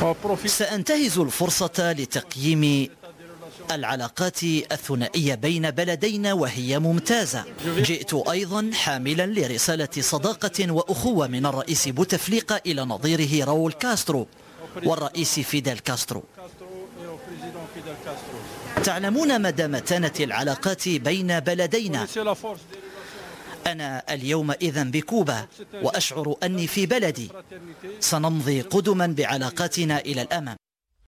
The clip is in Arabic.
سأنتهز الفرصة لتقييم العلاقات الثنائية بين بلدينا وهي ممتازة. جئت أيضا حاملا لرسالة صداقة وأخوة من الرئيس بوتفليقة إلى نظيره راول كاسترو والرئيس فيدال كاسترو. تعلمون مدى متانة العلاقات بين بلدينا. أنا اليوم إذن بكوبا وأشعر أني في بلدي. سنمضي قدما بعلاقاتنا إلى الأمام.